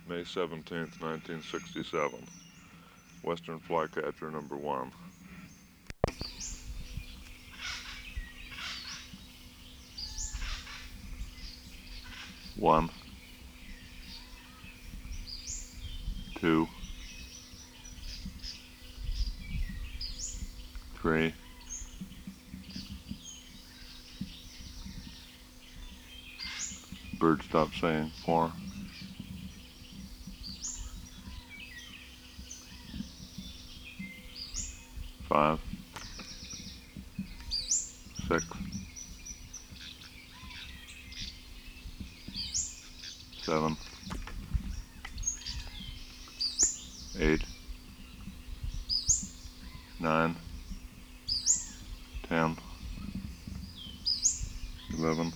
May 17th, 1967. Western Flycatcher number 1. 1, 2, 3, 'Bird stopped saying 4, 5, 6, 7, 8, 9, 10, 11,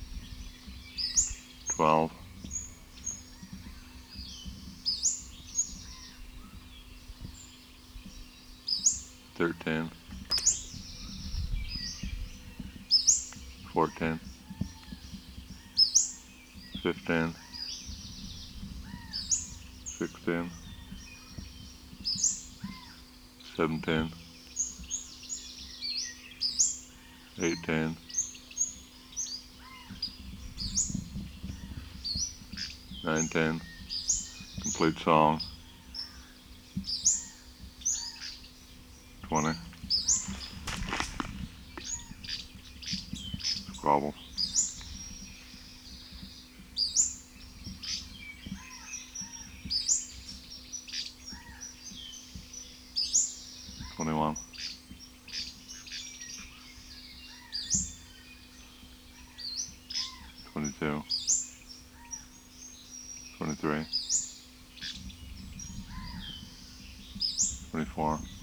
12, 13, 14, 15, 16, 17, 18, 19, complete song, 20, squabble, 21, 22, 23, 24,